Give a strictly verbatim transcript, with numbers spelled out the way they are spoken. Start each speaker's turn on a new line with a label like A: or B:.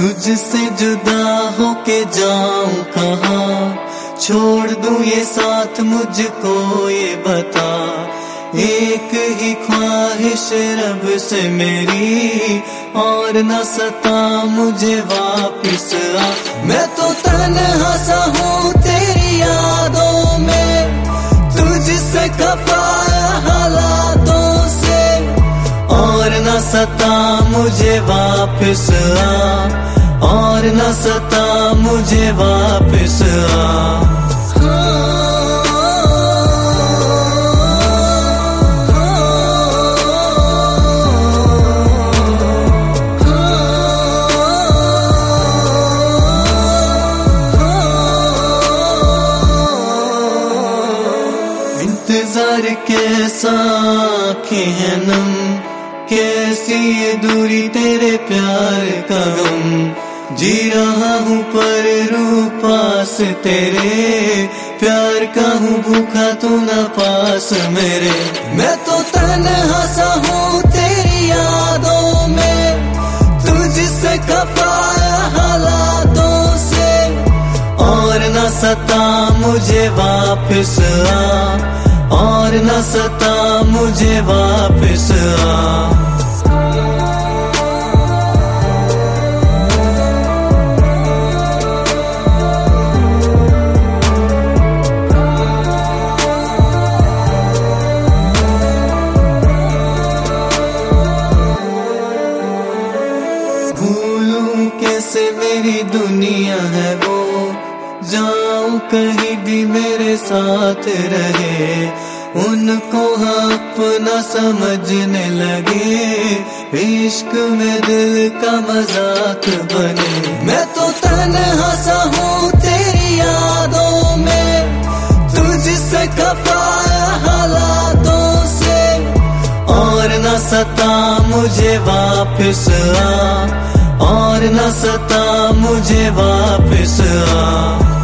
A: तुझसे जुदा होके जाऊं कहाँ, छोड़ दूं ये साथ मुझको ये बता। एक ही ख्वाहिश रब से मेरी, और न सता मुझे वापिस आ। मैं तो तन्हा सा हूँ तेरी यादों में, तुझसे खपाया हालातों से, और न सता मुझे वापिस आ, और न सता मुझे वापिस आ। इंतजार कैसा आँखें हैं नम, कैसी ये दूरी तेरे प्यार का गम। जी रहा हूँ पर रूह पास तेरे, प्यार का हूँ भूखा तू न पास मेरे। मैं तो तन्हा सा हूँ तेरी यादों में, तुझसे खपाया हालातों से, और न सता मुझे वापिस आ, और न सता मुझे वापिस आ। भूलूं कैसे मेरी दुनिया है वो, जाऊं कहीं भी मेरे साथ रहे। उनको अपना समझने लगे, इश्क में दिल का मजाक बने। मैं तो तन्हा सा हूँ तेरी यादों में, तुझसे खपाया हालातों से, और न सता मुझे वापिस आ, और न सता मुझे वापिस आ।